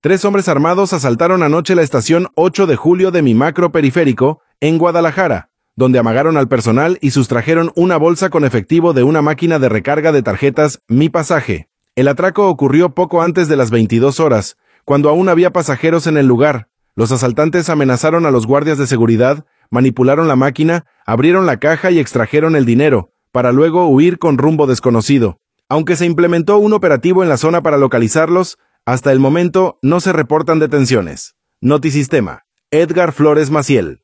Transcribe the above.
3 hombres armados asaltaron anoche la estación 8 de julio de mi macro periférico, en Guadalajara, donde amagaron al personal y sustrajeron una bolsa con efectivo de una máquina de recarga de tarjetas Mi Pasaje. El atraco ocurrió poco antes de las 22 horas, cuando aún había pasajeros en el lugar. Los asaltantes amenazaron a los guardias de seguridad, manipularon la máquina, abrieron la caja y extrajeron el dinero, para luego huir con rumbo desconocido. Aunque se implementó un operativo en la zona para localizarlos, hasta el momento no se reportan detenciones. Notisistema. Edgar Flores Maciel.